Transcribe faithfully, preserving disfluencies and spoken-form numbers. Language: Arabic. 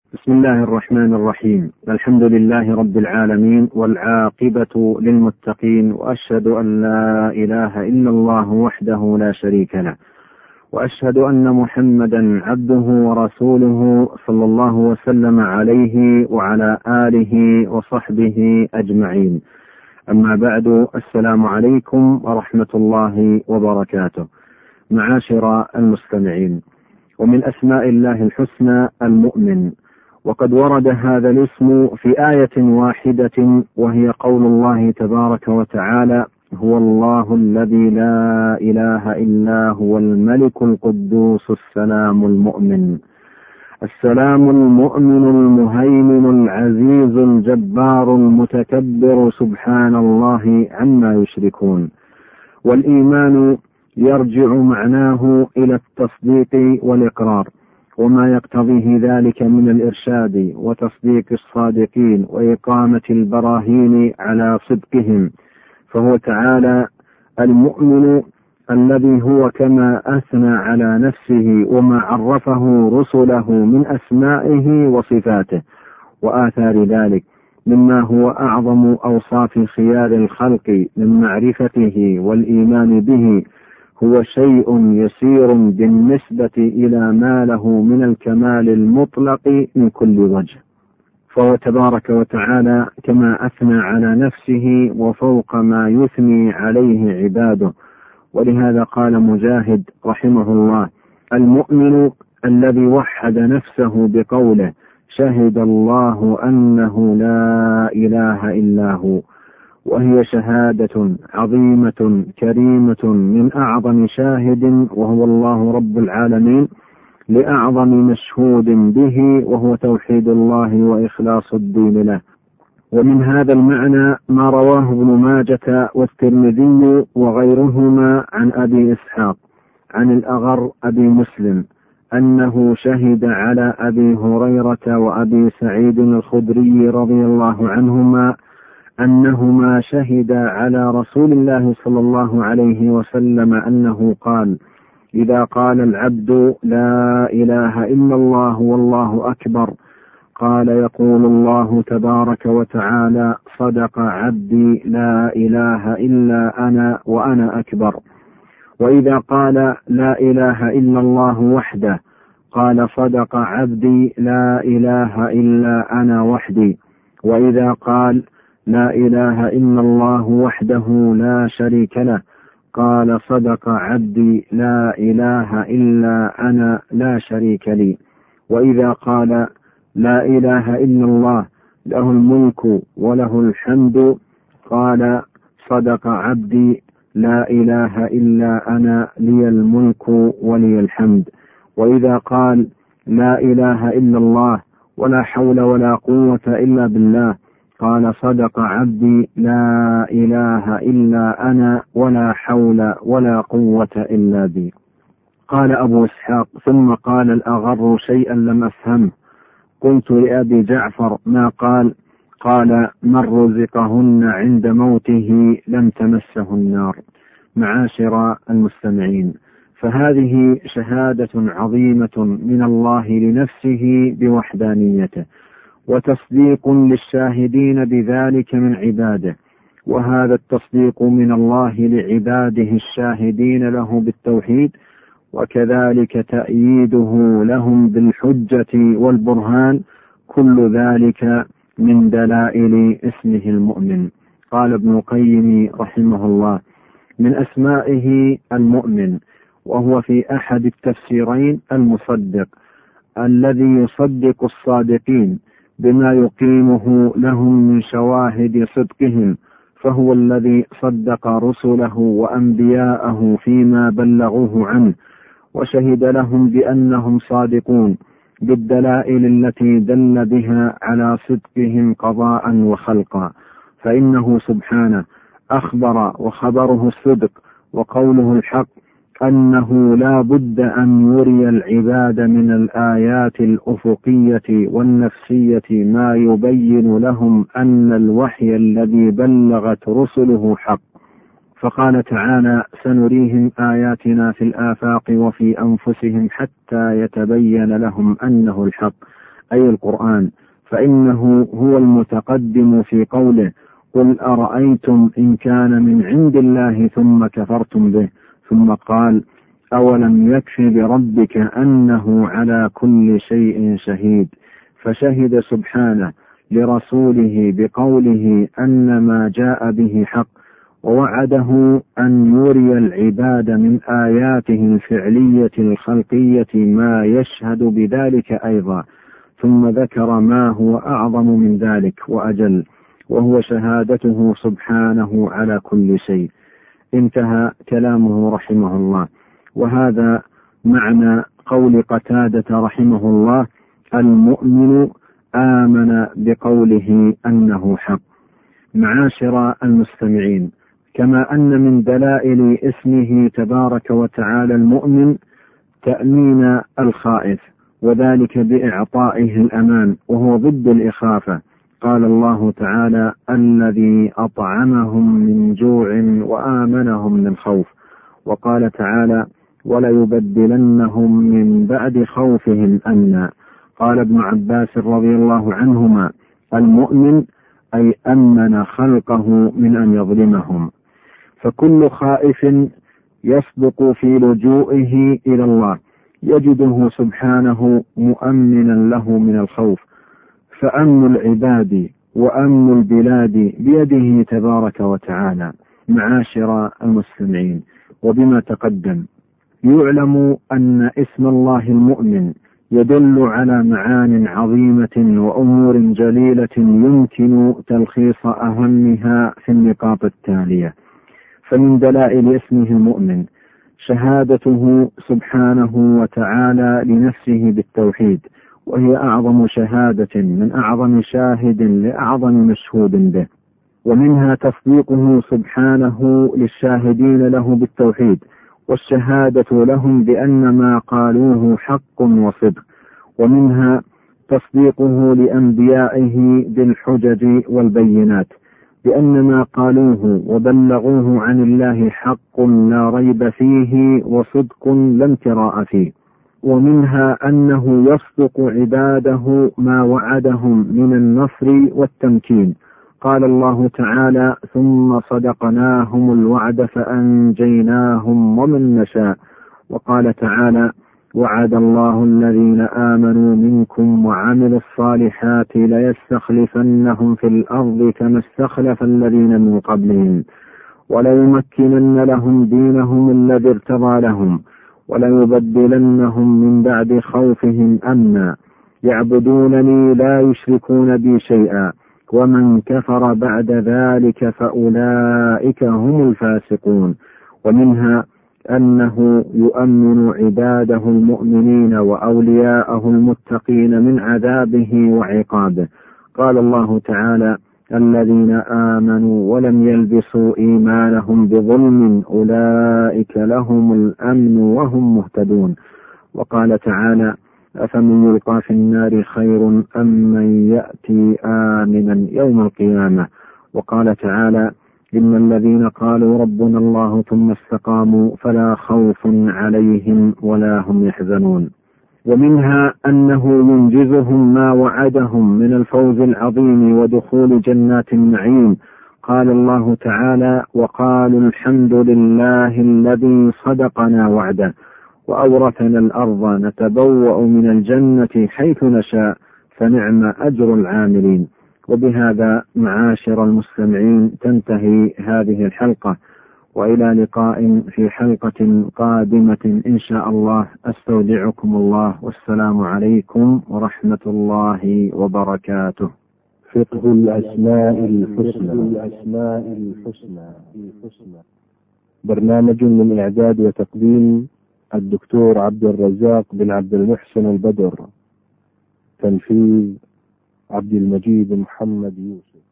بسم الله الرحمن الرحيم. الحمد لله رب العالمين، والعاقبة للمتقين، وأشهد أن لا إله إلا الله وحده لا شريك له، وأشهد أن محمدا عبده ورسوله صلى الله وسلم عليه وعلى آله وصحبه أجمعين. أما بعد، السلام عليكم ورحمة الله وبركاته. معاشر المستمعين، ومن أسماء الله الحسنى المؤمن، وقد ورد هذا الاسم في آية واحدة، وهي قول الله تبارك وتعالى: هو الله الذي لا إله إلا هو الملك القدوس السلام المؤمن. السلام المؤمن المهيمن العزيز الجبار المتكبر سبحان الله عما يشركون. والإيمان يرجع معناه إلى التصديق والإقرار، وما يقتضيه ذلك من الإرشاد وتصديق الصادقين وإقامة البراهين على صدقهم. فهو تعالى المؤمن الذي هو كما أثنى على نفسه وما عرفه رسله من أسمائه وصفاته وآثار ذلك، مما هو أعظم أوصاف خيار الخلق من معرفته والإيمان به، هو شيء يسير بالنسبة إلى ما له من الكمال المطلق من كل وجه. فهو تبارك وتعالى كما أثنى على نفسه وفوق ما يثني عليه عباده. ولهذا قال مجاهد رحمه الله: المؤمن الذي وحد نفسه بقوله: شهد الله أنه لا إله إلا هو. وهي شهادة عظيمة كريمة من أعظم شاهد، وهو الله رب العالمين، لأعظم مشهود به، وهو توحيد الله وإخلاص الدين له. ومن هذا المعنى ما رواه ابن ماجة والترمذي وغيرهما عن أبي إسحاق عن الأغر أبي مسلم أنه شهد على أبي هريرة وأبي سعيد الخدري رضي الله عنهما أنهما شهدا على رسول الله صلى الله عليه وسلم أنه قال: إذا قال العبد لا إله إلا الله والله أكبر، قال يقول الله تبارك وتعالى: صدق عبدي لا إله إلا أنا وأنا أكبر. وإذا قال لا إله إلا الله وحده، قال: صدق عبدي لا إله إلا أنا وحدي. وإذا قال لا إله إلا الله وحده لا شريك له، قال: صدق عبدي لا إله إلا أنا لا شريك لي. وإذا قال لا إله إلا الله له الملك وله الحمد، قال: صدق عبدي لا إله إلا أنا لي الملك ولي الحمد. وإذا قال لا إله إلا الله ولا حول ولا قوة إلا بالله، قال: صدق عبدي لا إله إلا أنا ولا حول ولا قوة إلا بي. قال أبو إسحاق: ثم قال الأغر شيئا لم أفهمه. قلت لأبي جعفر: ما قال؟ قال: من رزقهن عند موته لم تمسه النار. معاشر المستمعين، فهذه شهادة عظيمة من الله لنفسه بوحدانيته، وتصديق للشاهدين بذلك من عباده. وهذا التصديق من الله لعباده الشاهدين له بالتوحيد، وكذلك تأييده لهم بالحجة والبرهان، كل ذلك من دلائل اسمه المؤمن. قال ابن القيم رحمه الله: من أسمائه المؤمن، وهو في أحد التفسيرين المصدق، الذي يصدق الصادقين بما يقيمه لهم من شواهد صدقهم، فهو الذي صدق رسله وأنبياءه فيما بلغوه عنه، وشهد لهم بأنهم صادقون بالدلائل التي دل بها على صدقهم قضاء وخلقا. فإنه سبحانه أخبر وخبره الصدق وقوله الحق أنه لا بد أن يري العباد من الآيات الأفقية والنفسية ما يبين لهم أن الوحي الذي بلغت رسله حق. فقال تعالى: سنريهم آياتنا في الآفاق وفي أنفسهم حتى يتبين لهم أنه الحق، أي القرآن، فإنه هو المتقدم في قوله: قل أرأيتم إن كان من عند الله ثم كفرتم به، ثم قال: أولم يكف بربك أنه على كل شيء شهيد، فشهد سبحانه لرسوله بقوله أن ما جاء به حق، ووعده أن يري العباد من آياته الفعلية الخلقية ما يشهد بذلك أيضا، ثم ذكر ما هو أعظم من ذلك وأجل، وهو شهادته سبحانه على كل شيء. انتهى كلامه رحمه الله. وهذا معنى قول قتادة رحمه الله: المؤمن آمن بقوله أنه حق. معاشر المستمعين، كما أن من دلائل اسمه تبارك وتعالى المؤمن تأمين الخائف، وذلك بإعطائه الأمان، وهو ضد الإخافة. قال الله تعالى: الذي أطعمهم من جوع وآمنهم من خوف. وقال تعالى: وليبدلنهم من بعد خوفهم أمنا. قال ابن عباس رضي الله عنهما: المؤمن أي أمن خلقه من أن يظلمهم. فكل خائف يصدق في لجوئه إلى الله يجده سبحانه مؤمنا له من الخوف، فأمن العباد وأمن البلاد بيده تبارك وتعالى. معاشر المستمعين، وبما تقدم يعلم أن اسم الله المؤمن يدل على معان عظيمة وأمور جليلة يمكن تلخيص أهمها في النقاط التالية. فمن دلائل اسمه المؤمن شهادته سبحانه وتعالى لنفسه بالتوحيد، وهي أعظم شهادة من أعظم شاهد لأعظم مشهود به. ومنها تصديقه سبحانه للشاهدين له بالتوحيد، والشهادة لهم بأن ما قالوه حق وصدق. ومنها تصديقه لأنبيائه بالحجج والبينات بأن ما قالوه وبلغوه عن الله حق لا ريب فيه وصدق لا امتراء فيه. ومنها أنه يصدق عباده ما وعدهم من النصر والتمكين. قال الله تعالى: ثم صدقناهم الوعد فأنجيناهم ومن نشاء. وقال تعالى: وعد الله الذين آمنوا منكم وعملوا الصالحات ليستخلفنهم في الأرض كما استخلف الذين من قبلهم وليمكنن لهم دينهم الذي ارتضى لهم وليبدلنهم من بعد خوفهم أمنا يعبدونني لا يشركون بي شيئا ومن كفر بعد ذلك فأولئك هم الفاسقون. ومنها أنه يؤمن عباده المؤمنين وأولياءه المتقين من عذابه وعقابه. قال الله تعالى: الذين آمنوا ولم يلبسوا إيمانهم بظلم أولئك لهم الأمن وهم مهتدون. وقال تعالى: أفمن يلقى في النار خير أم من يأتي آمنا يوم القيامة. وقال تعالى: إن الذين قالوا ربنا الله ثم استقاموا فلا خوف عليهم ولا هم يحزنون. ومنها أنه ينجزهم ما وعدهم من الفوز العظيم ودخول جنات النعيم. قال الله تعالى: وقالوا الحمد لله الذي صدقنا وعده وأورثنا الأرض نتبوأ من الجنة حيث نشاء فنعم أجر العاملين. وبهذا معاشر المستمعين تنتهي هذه الحلقة، وإلى لقاء في حلقة قادمة إن شاء الله. أستودعكم الله، والسلام عليكم ورحمة الله وبركاته. فقه الأسماء الحسنى. برنامج من إعداد وتقديم الدكتور عبد الرزاق بن عبد المحسن البدر. تنفيذ عبد المجيد محمد يوسف.